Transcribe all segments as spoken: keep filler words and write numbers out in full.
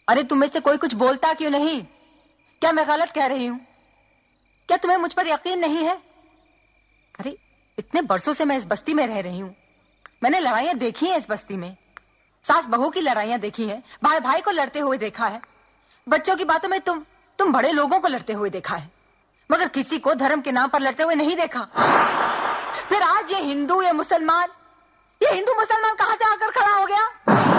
अरे तुम में से कोई कुछ बोलता क्यों नहीं? क्या मैं गलत कह रही हूं? क्या तुम्हें मुझ पर यकीन नहीं है? अरे इतने बरसों से मैं इस बस्ती में रह रही हूं। मैंने लड़ाइयां देखी हैं इस बस्ती में, सास बहू की लड़ाइयां देखी हैं, भाई भाई को लड़ते हुए देखा है, बच्चों की बातों में तुम तुम बड़े लोगों को लड़ते हुए देखा है, मगर किसी को धर्म के नाम पर लड़ते हुए नहीं देखा। फिर आज ये हिंदू ये मुसलमान, ये हिंदू मुसलमान कहां से आकर खड़ा हो गया?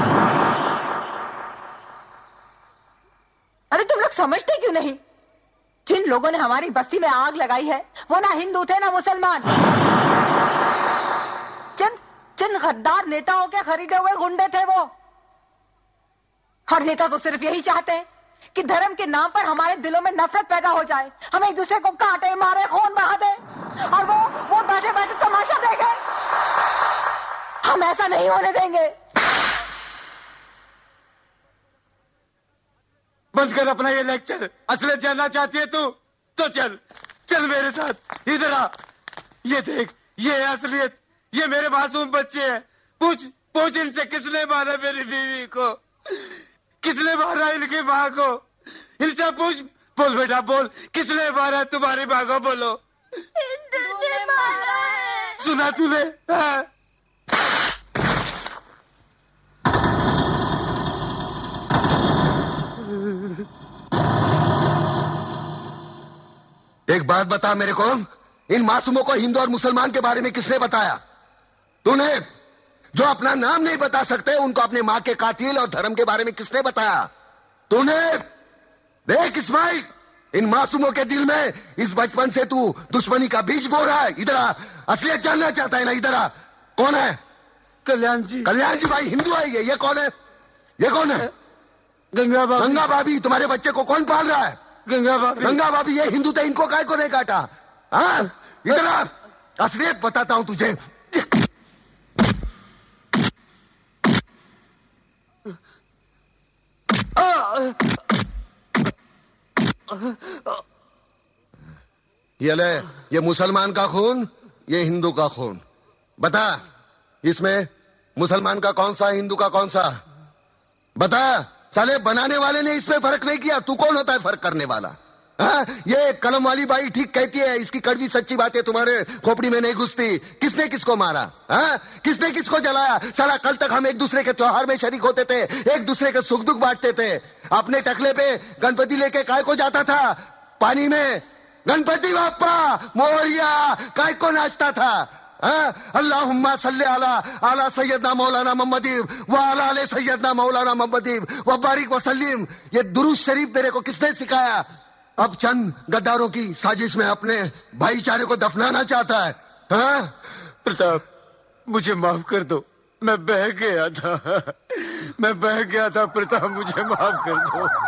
अरे तुम लोग समझते क्यों नहीं? जिन लोगों ने हमारी बस्ती में आग लगाई है वो ना हिंदू थे ना मुसलमान, चंद चंद गद्दार नेताओं के खरीदे हुए गुंडे थे वो। हर नेता तो सिर्फ यही चाहते हैं कि धर्म के नाम पर हमारे दिलों में नफरत पैदा हो जाए, हम एक दूसरे को काटे मारे खून बहा दे और वो वो बैठे बैठे तमाशा देखे। हम ऐसा नहीं होने देंगे। बंद कर अपना ये लेक्चर। असलियत जानना चाहती है तू तो चल चल मेरे साथ, इधर आ। ये देख, ये है असलियत, ये मेरे मासूम बच्चे हैं। पूछ पूछ इनसे किसने मारा मेरी बीवी को, किसने मारा इनकी माँ को, इनसे पूछ। बोल बेटा बोल, किसने मारा तुम्हारी माँ को? बोलो। हिंदू ने मारा है। सुना तूने? हाँ। एक बात बता मेरे को, इन मासूमों को हिंदू और मुसलमान के बारे में किसने बताया? तूने। जो अपना नाम नहीं बता सकते उनको अपने मां के कातिल और धर्म के बारे में किसने बताया? तूने। देख इस्माइल, इन मासूमों के दिल में इस बचपन से तू दुश्मनी का बीज बो रहा है। इधर आ, असलियत जानना चाहता है ना? इधर आ। कौन है? कल्याण जी। कल्याण जी भाई हिंदू है ये। ये कौन है? ये कौन है? गंगा भाभी। गंगा भाभी। तुम्हारे बच्चे को कौन पाल रहा है? गंगा भाभी। गंगा भाभी। ये हिंदू थे, इनको काय को नहीं काटा? हाँ, इधर आ, असलियत बताता हूं तुझे। ये ले, ये मुसलमान का खून, ये हिंदू का खून। बता, इसमें मुसलमान का कौन सा, हिंदू का कौन सा? बता। साले बनाने वाले ने इसमें फर्क नहीं किया, तू कौन होता है फर्क करने वाला? हाँ, ये कलम वाली बाई ठीक कहती है, इसकी कड़वी सच्ची बातें तुम्हारे खोपड़ी में नहीं घुसती। किसने किसको मारा? हाँ, किसने किसको जलाया? साला कल तक हम एक दूसरे के त्योहार में शरीक होते थे, एक दूसरे के सुख दुख बांटते थे। अपने टकले पे गणपति लेके काय को जाता था पानी में? गणपति बाप्पा मोरिया काय को नाचता था? अल्लाहुम्मा सल्ले अला अला सैयदना मौलाना मोहम्मदी व अला आले सैयदना मौलाना मोहम्मदी व बारिक वसल्लिम। ये दुरूद शरीफ मेरे को किसने सिखाया? अब चंद गद्दारों की साजिश में अपने भाईचारे को दफनाना चाहता है। हाँ? प्रताप, मुझे माफ कर दो, मैं बह गया था, मैं बह गया था प्रताप, मुझे माफ कर दो।